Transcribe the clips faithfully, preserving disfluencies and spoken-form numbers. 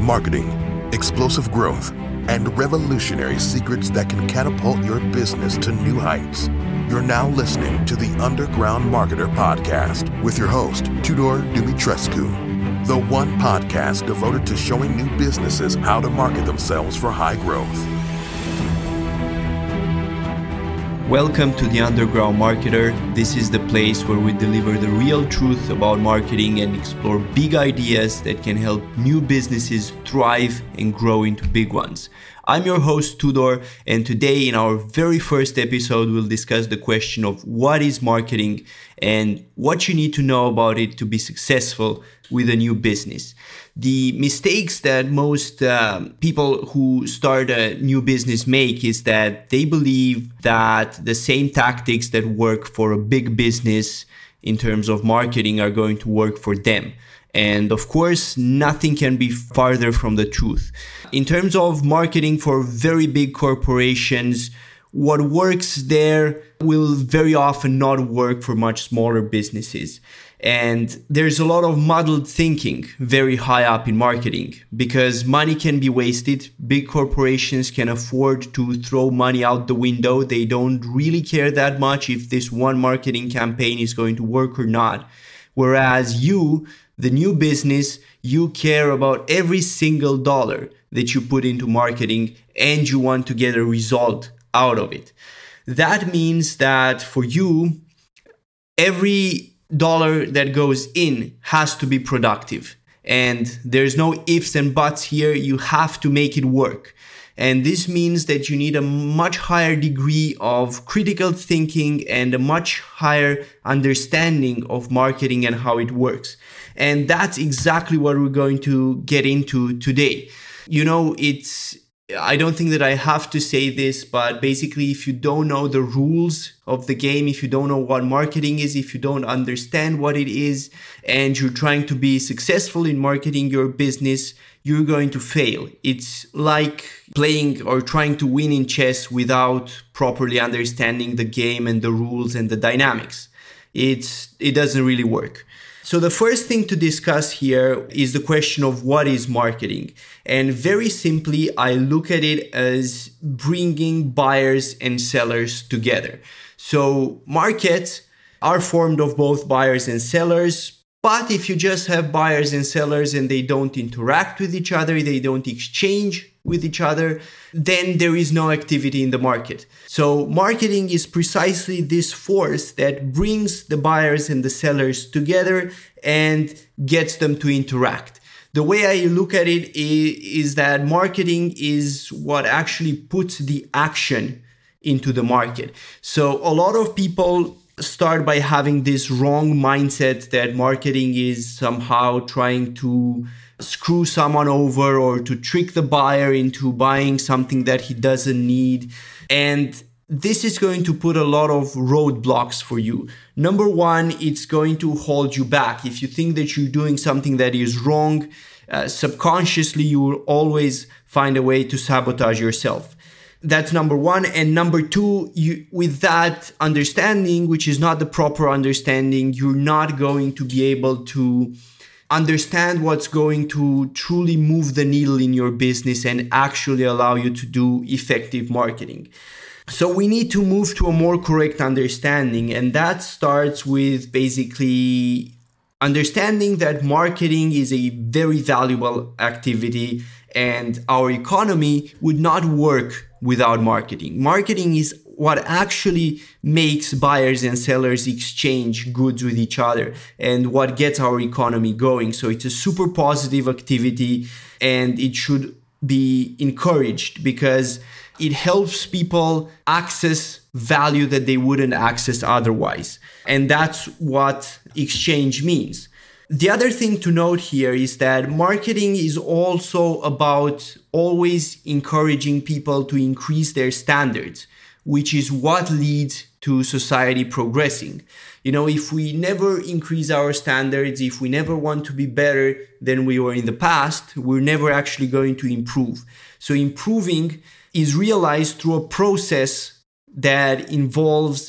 marketing, explosive growth, and revolutionary secrets that can catapult your business to new heights. You're now listening to the Underground Marketer Podcast with your host, Tudor Dumitrescu, the one podcast devoted to showing new businesses how to market themselves for high growth. Welcome to the Underground Marketer. This is the place where we deliver the real truth about marketing and explore big ideas that can help new businesses thrive and grow into big ones. I'm your host, Tudor, and today in our very first episode, we'll discuss the question of what is marketing and what you need to know about it to be successful with a new business. The mistakes that most um, people who start a new business make is that they believe that the same tactics that work for a big business in terms of marketing are going to work for them. And of course, nothing can be farther from the truth. In terms of marketing for very big corporations, what works there will very often not work for much smaller businesses. And there's a lot of muddled thinking very high up in marketing because money can be wasted. Big corporations can afford to throw money out the window. They don't really care that much if this one marketing campaign is going to work or not. Whereas you, the new business, you care about every single dollar that you put into marketing and you want to get a result out of it. That means that for you, every dollar that goes in has to be productive. And there's no ifs and buts here. You have to make it work. And this means that you need a much higher degree of critical thinking and a much higher understanding of marketing and how it works. And that's exactly what we're going to get into today. You know, it's I don't think that I have to say this, but basically, if you don't know the rules of the game, if you don't know what marketing is, if you don't understand what it is, and you're trying to be successful in marketing your business, you're going to fail. It's like playing or trying to win in chess without properly understanding the game and the rules and the dynamics. It's it doesn't really work. So the first thing to discuss here is the question of what is marketing. And very simply, I look at it as bringing buyers and sellers together. So markets are formed of both buyers and sellers. But if you just have buyers and sellers and they don't interact with each other, they don't exchange with each other, then there is no activity in the market. So marketing is precisely this force that brings the buyers and the sellers together and gets them to interact. The way I look at it is, is that marketing is what actually puts the action into the market. So a lot of people start by having this wrong mindset that marketing is somehow trying to screw someone over or to trick the buyer into buying something that he doesn't need. And this is going to put a lot of roadblocks for you. Number one, it's going to hold you back. If you think that you're doing something that is wrong, uh, subconsciously, you will always find a way to sabotage yourself. That's number one. And number two, you, with that understanding, which is not the proper understanding, you're not going to be able to understand what's going to truly move the needle in your business and actually allow you to do effective marketing. So we need to move to a more correct understanding. And that starts with basically understanding that marketing is a very valuable activity and our economy would not work without marketing. Marketing is what actually makes buyers and sellers exchange goods with each other and what gets our economy going. So it's a super positive activity and it should be encouraged because it helps people access value that they wouldn't access otherwise. And that's what exchange means. The other thing to note here is that marketing is also about always encouraging people to increase their standards, which is what leads to society progressing. You know, if we never increase our standards, if we never want to be better than we were in the past, we're never actually going to improve. So improving is realized through a process that involves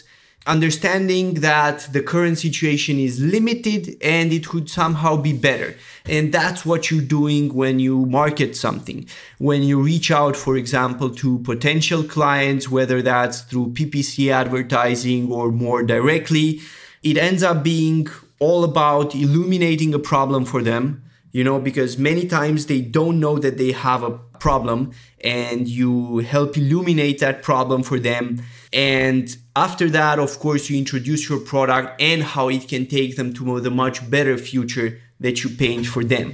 understanding that the current situation is limited and it could somehow be better. And that's what you're doing when you market something. When you reach out, for example, to potential clients, whether that's through P P C advertising or more directly, it ends up being all about illuminating a problem for them, you know, because many times they don't know that they have a problem, and you help illuminate that problem for them. And after that, of course, you introduce your product and how it can take them to the much better future that you paint for them.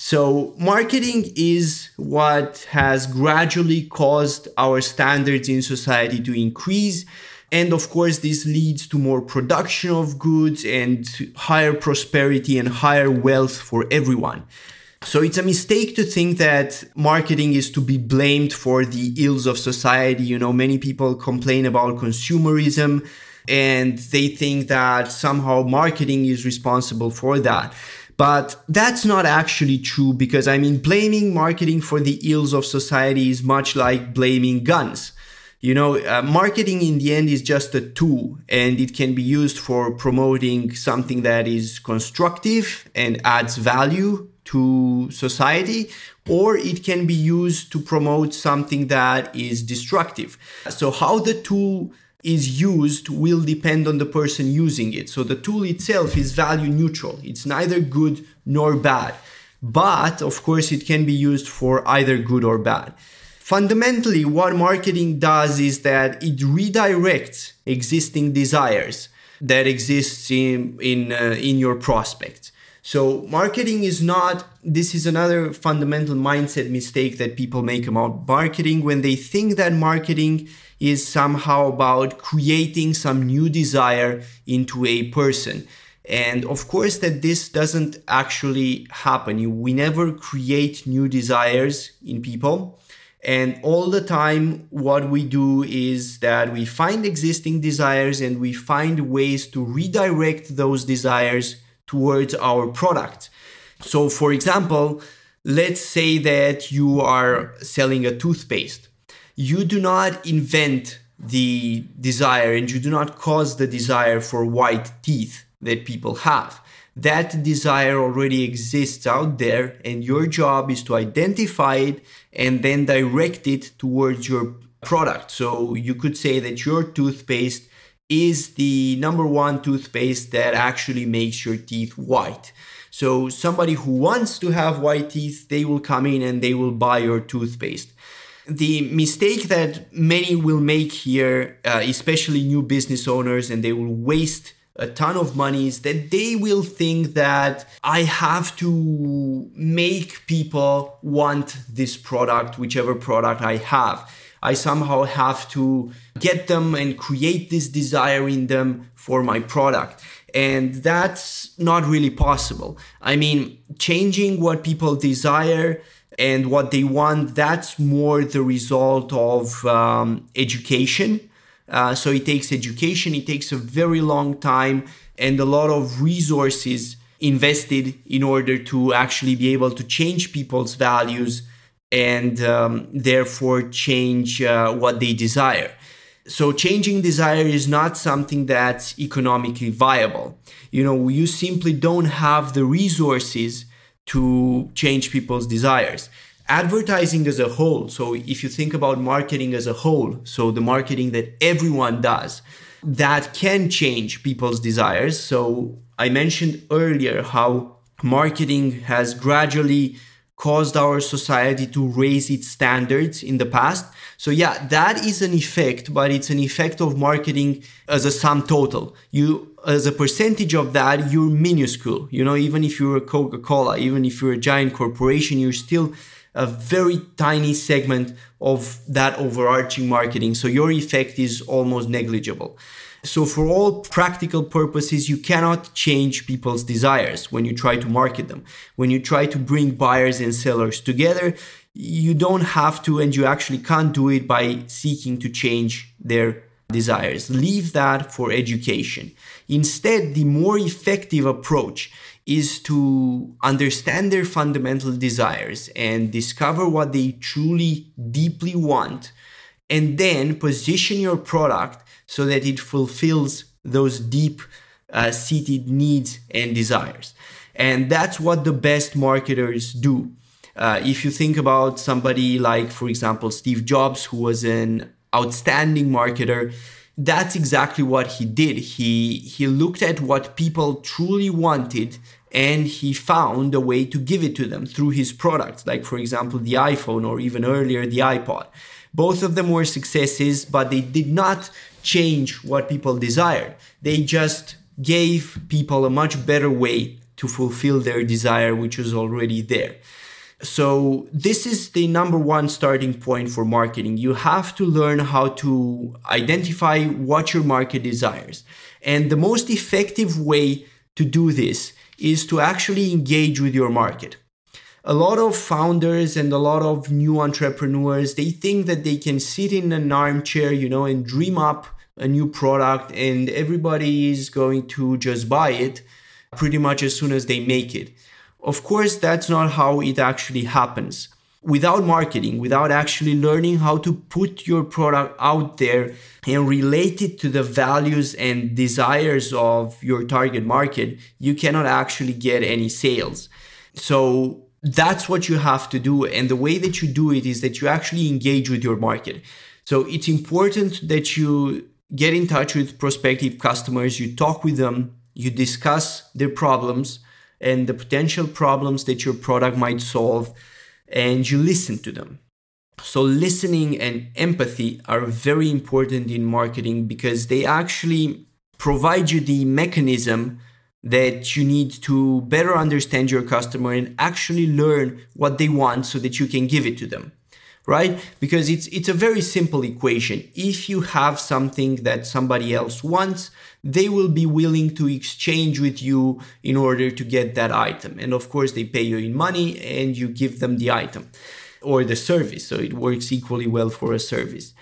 So marketing is what has gradually caused our standards in society to increase. And of course, this leads to more production of goods and higher prosperity and higher wealth for everyone. So it's a mistake to think that marketing is to be blamed for the ills of society. You know, many people complain about consumerism and they think that somehow marketing is responsible for that. But that's not actually true, because I mean, blaming marketing for the ills of society is much like blaming guns. You know, uh, marketing in the end is just a tool, and it can be used for promoting something that is constructive and adds value to society, or it can be used to promote something that is destructive. So how the tool is used will depend on the person using it. So the tool itself is value neutral. It's neither good nor bad, but of course it can be used for either good or bad. Fundamentally, what marketing does is that it redirects existing desires that exist in in, uh, in your prospects. So marketing is not, this is another fundamental mindset mistake that people make about marketing, when they think that marketing is somehow about creating some new desire into a person. And of course that this doesn't actually happen. You, we never create new desires in people. And all the time, what we do is that we find existing desires and we find ways to redirect those desires towards our product. So for example, let's say that you are selling a toothpaste. You do not invent the desire and you do not cause the desire for white teeth that people have. That desire already exists out there, and your job is to identify it and then direct it towards your product. So you could say that your toothpaste is the number one toothpaste that actually makes your teeth white. So somebody who wants to have white teeth, they will come in and they will buy your toothpaste. The mistake that many will make here, uh, especially new business owners, and they will waste a ton of money, is that they will think that I have to make people want this product, whichever product I have. I somehow have to get them and create this desire in them for my product. And that's not really possible. I mean, changing what people desire and what they want, that's more the result of um, education. Uh, so it takes education, it takes a very long time and a lot of resources invested in order to actually be able to change people's values and um, therefore change uh, what they desire. So changing desire is not something that's economically viable. You know, you simply don't have the resources to change people's desires. Advertising as a whole, so if you think about marketing as a whole, so the marketing that everyone does, that can change people's desires. So I mentioned earlier how marketing has gradually caused our society to raise its standards in the past. So yeah, that is an effect, but it's an effect of marketing as a sum total. You, as a percentage of that, you're minuscule. You know, even if you're a Coca-Cola, even if you're a giant corporation, you're still a very tiny segment of that overarching marketing. So your effect is almost negligible. So for all practical purposes, you cannot change people's desires when you try to market them. When you try to bring buyers and sellers together, you don't have to, and you actually can't do it by seeking to change their desires. Leave that for education. Instead, the more effective approach is to understand their fundamental desires and discover what they truly deeply want, and then position your product so that it fulfills those deep uh, seated needs and desires. And that's what the best marketers do. Uh, if you think about somebody like, for example, Steve Jobs, who was an outstanding marketer, that's exactly what he did. He, he looked at what people truly wanted and he found a way to give it to them through his products, like, for example, the iPhone or even earlier, the iPod. Both of them were successes, but they did not change what people desired. They just gave people a much better way to fulfill their desire, which was already there. So this is the number one starting point for marketing. You have to learn how to identify what your market desires. And the most effective way to do this is to actually engage with your market. A lot of founders and a lot of new entrepreneurs, they think that they can sit in an armchair, you know, and dream up a new product and everybody is going to just buy it pretty much as soon as they make it. Of course, that's not how it actually happens. Without marketing, without actually learning how to put your product out there and relate it to the values and desires of your target market, you cannot actually get any sales. So that's what you have to do. And the way that you do it is that you actually engage with your market. So it's important that you get in touch with prospective customers, you talk with them, you discuss their problems and the potential problems that your product might solve, and you listen to them. So listening and empathy are very important in marketing because they actually provide you the mechanism that you need to better understand your customer and actually learn what they want so that you can give it to them, right? Because it's it's a very simple equation. If you have something that somebody else wants, they will be willing to exchange with you in order to get that item. And of course, they pay you in money and you give them the item or the service. So it works equally well for a service.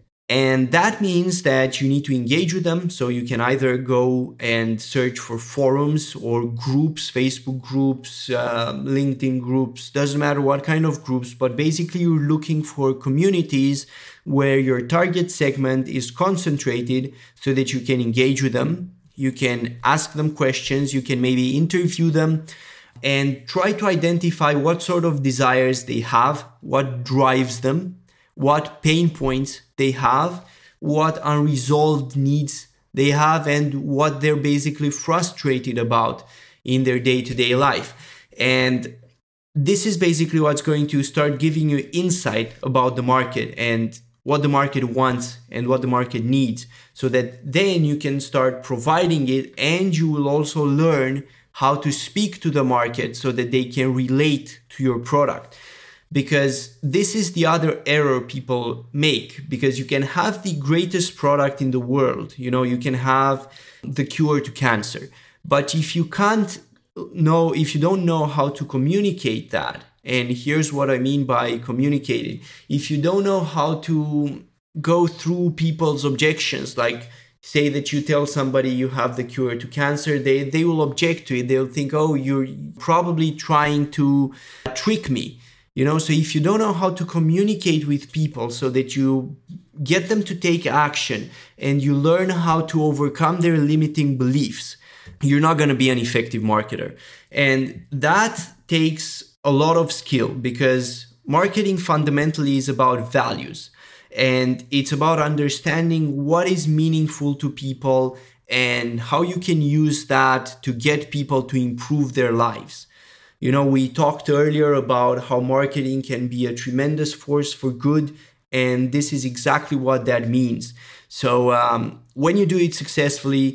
And that means that you need to engage with them. So you can either go and search for forums or groups, Facebook groups, uh, LinkedIn groups, doesn't matter what kind of groups, but basically you're looking for communities where your target segment is concentrated so that you can engage with them. You can ask them questions, you can maybe interview them and try to identify what sort of desires they have, what drives them, what pain points they have, what unresolved needs they have, and what they're basically frustrated about in their day-to-day life. And this is basically what's going to start giving you insight about the market and what the market wants and what the market needs, so that then you can start providing it, and you will also learn how to speak to the market so that they can relate to your product. Because this is the other error people make, because you can have the greatest product in the world, you know, you can have the cure to cancer, but if you can't know, if you don't know how to communicate that, and here's what I mean by communicating, if you don't know how to go through people's objections, like say that you tell somebody you have the cure to cancer, they, they will object to it. They'll think, oh, you're probably trying to trick me. You know, so if you don't know how to communicate with people so that you get them to take action and you learn how to overcome their limiting beliefs, you're not going to be an effective marketer. And that takes a lot of skill, because marketing fundamentally is about values. And it's about understanding what is meaningful to people and how you can use that to get people to improve their lives. You know, we talked earlier about how marketing can be a tremendous force for good, and this is exactly what that means. So um, when you do it successfully,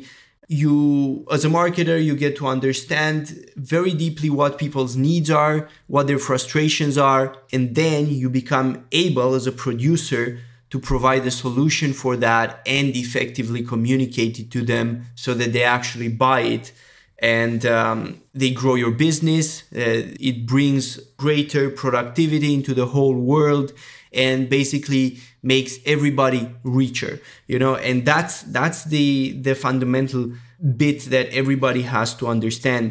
you, as a marketer, you get to understand very deeply what people's needs are, what their frustrations are, and then you become able as a producer to provide a solution for that and effectively communicate it to them so that they actually buy it. And um, they grow your business. Uh, it brings greater productivity into the whole world and basically makes everybody richer, you know, and that's that's the the fundamental bit that everybody has to understand.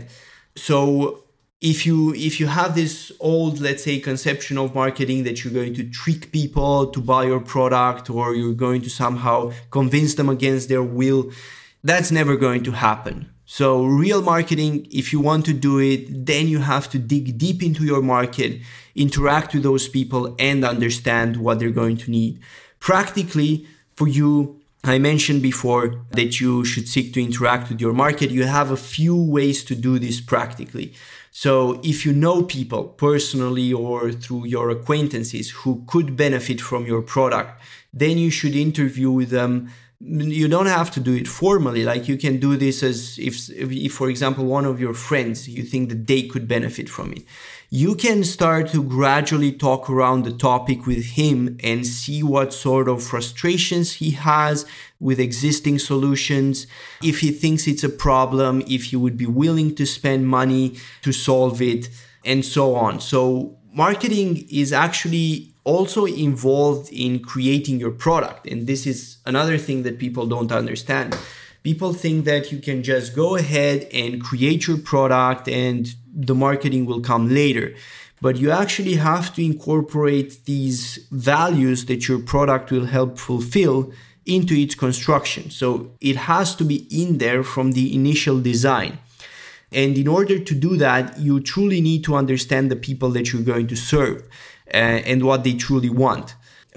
So if you if you have this old, let's say, conception of marketing that you're going to trick people to buy your product, or you're going to somehow convince them against their will, That's never going to happen. So real marketing, if you want to do it, then you have to dig deep into your market, interact with those people, and understand what they're going to need. Practically, for you, I mentioned before that you should seek to interact with your market. You have a few ways to do this practically. So if you know people personally or through your acquaintances who could benefit from your product, then you should interview with them. You don't have to do it formally. Like you can do this as if, if, for example, one of your friends, you think that they could benefit from it. You can start to gradually talk around the topic with him and see what sort of frustrations he has with existing solutions, if he thinks it's a problem, if he would be willing to spend money to solve it, and so on. So marketing is actually also involved in creating your product. And this is another thing that people don't understand. People think that you can just go ahead and create your product and the marketing will come later. But you actually have to incorporate these values that your product will help fulfill into its construction. So it has to be in there from the initial design. And in order to do that, you truly need to understand the people that you're going to serve uh, and what they truly want.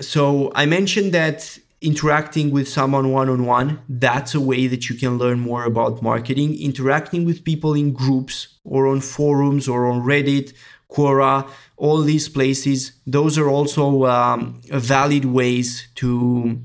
So I mentioned that interacting with someone one-on-one, that's a way that you can learn more about marketing. Interacting with people in groups or on forums or on Reddit, Quora, all these places, those are also um, valid ways to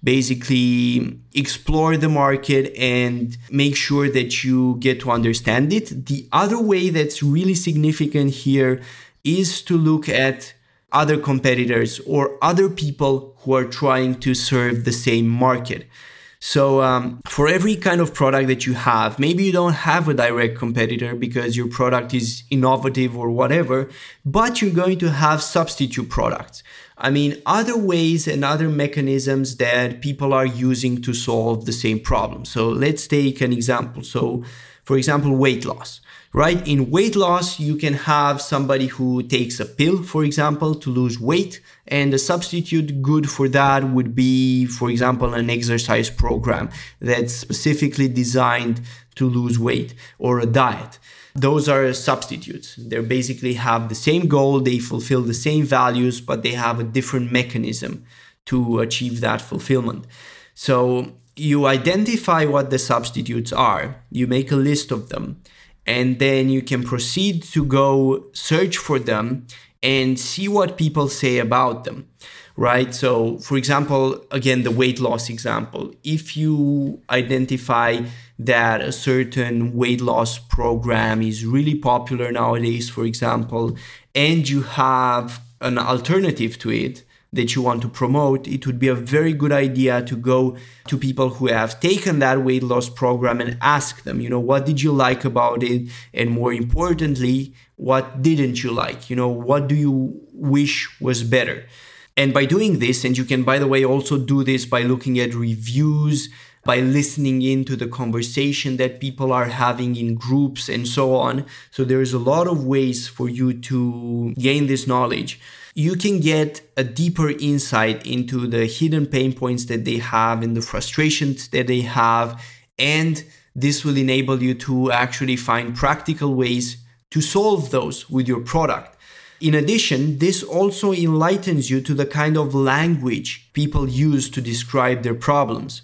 basically explore the market and make sure that you get to understand it. The other way that's really significant here is to look at other competitors or other people who are trying to serve the same market. So um, for every kind of product that you have, maybe you don't have a direct competitor because your product is innovative or whatever, but you're going to have substitute products. I mean, other ways and other mechanisms that people are using to solve the same problem. So let's take an example. So for example, weight loss, right? In weight loss, you can have somebody who takes a pill, for example, to lose weight. And a substitute good for that would be, for example, an exercise program that's specifically designed to lose weight, or a diet. Those are substitutes. They basically have the same goal, they fulfill the same values, but they have a different mechanism to achieve that fulfillment. So you identify what the substitutes are, you make a list of them, and then you can proceed to go search for them and see what people say about them, right? So for example, again, the weight loss example, if you identify that a certain weight loss program is really popular nowadays, for example, and you have an alternative to it that you want to promote, it would be a very good idea to go to people who have taken that weight loss program and ask them, you know, what did you like about it? And more importantly, what didn't you like? You know, what do you wish was better? And by doing this, and you can, by the way, also do this by looking at reviews, by listening into the conversation that people are having in groups and so on. So there's a lot of ways for you to gain this knowledge. You can get a deeper insight into the hidden pain points that they have and the frustrations that they have. And this will enable you to actually find practical ways to solve those with your product. In addition, this also enlightens you to the kind of language people use to describe their problems.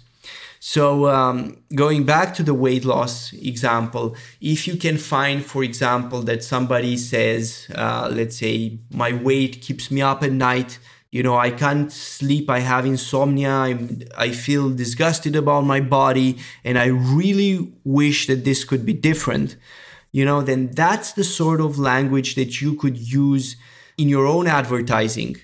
So um, going back to the weight loss example, if you can find, for example, that somebody says, uh, let's say, my weight keeps me up at night, you know, I can't sleep, I have insomnia, I'm, I feel disgusted about my body, and I really wish that this could be different, you know, then that's the sort of language that you could use in your own advertising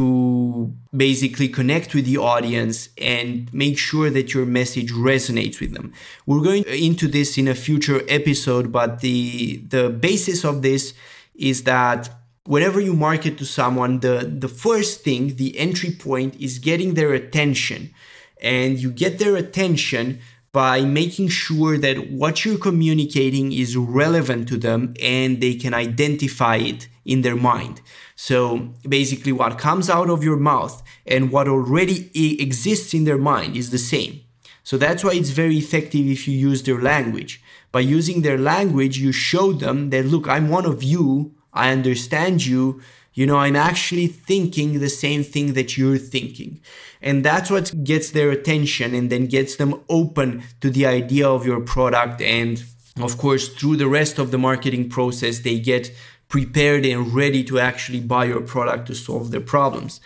to basically connect with the audience and make sure that your message resonates with them. We're going into this in a future episode, but the the basis of this is that whenever you market to someone, the, the first thing, the entry point, is getting their attention. And you get their attention by making sure that what you're communicating is relevant to them and they can identify it in their mind. So basically what comes out of your mouth and what already exists in their mind is the same. So that's why it's very effective if you use their language. By using their language, you show them that, look, I'm one of you, I understand you, you know, I'm actually thinking the same thing that you're thinking. And that's what gets their attention and then gets them open to the idea of your product. And of course, through the rest of the marketing process, they get prepared and ready to actually buy your product to solve their problems.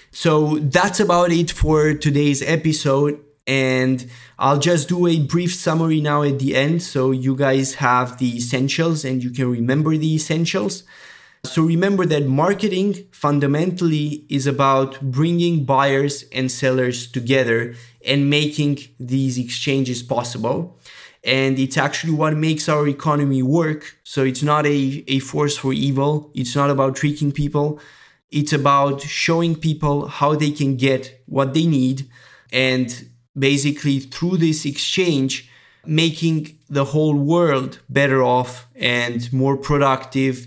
So that's about it for today's episode. And I'll just do a brief summary now at the end, so you guys have the essentials and you can remember the essentials. So remember that marketing fundamentally is about bringing buyers and sellers together and making these exchanges possible. And it's actually what makes our economy work. So it's not a, a force for evil. It's not about tricking people. It's about showing people how they can get what they need, and basically through this exchange, making the whole world better off and more productive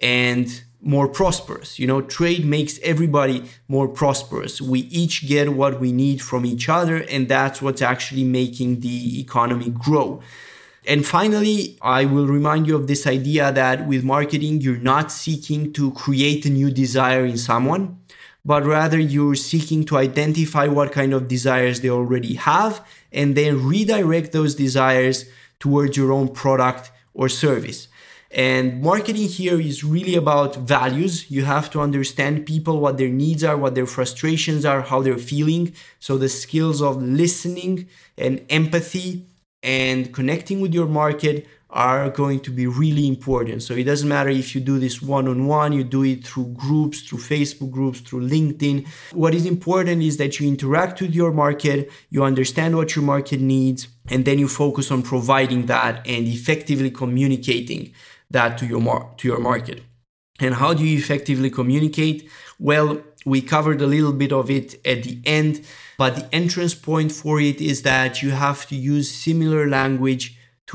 and more prosperous. You know, trade makes everybody more prosperous. We each get what we need from each other, and that's what's actually making the economy grow. And finally, I will remind you of this idea that with marketing, you're not seeking to create a new desire in someone, but rather you're seeking to identify what kind of desires they already have and then redirect those desires towards your own product or service. And marketing here is really about values. You have to understand people, what their needs are, what their frustrations are, how they're feeling. So the skills of listening and empathy and connecting with your market are going to be really important. So it doesn't matter if you do this one-on-one, you do it through groups, through Facebook groups, through LinkedIn. What is important is that you interact with your market, you understand what your market needs, and then you focus on providing that and effectively communicating that to your mar- to your market. And how do you effectively communicate? Well, we covered a little bit of it at the end, but the entrance point for it is that you have to use similar language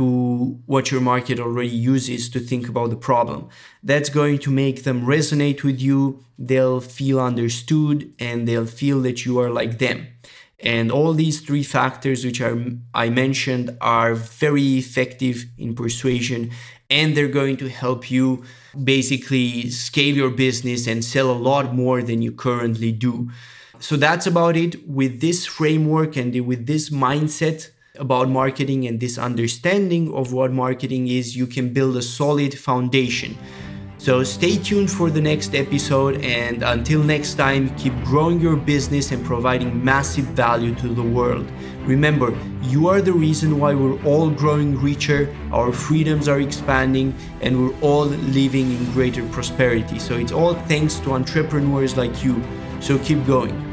to what your market already uses to think about the problem. That's going to make them resonate with you. They'll feel understood and they'll feel that you are like them. And all these three factors which are, I mentioned are very effective in persuasion, and they're going to help you basically scale your business and sell a lot more than you currently do. So that's about it. With this framework and with this mindset about marketing and this understanding of what marketing is, you can build a solid foundation. So stay tuned for the next episode, and until next time, keep growing your business and providing massive value to the world. Remember, you are the reason why we're all growing richer, our freedoms are expanding, and we're all living in greater prosperity. So it's all thanks to entrepreneurs like you. So keep going.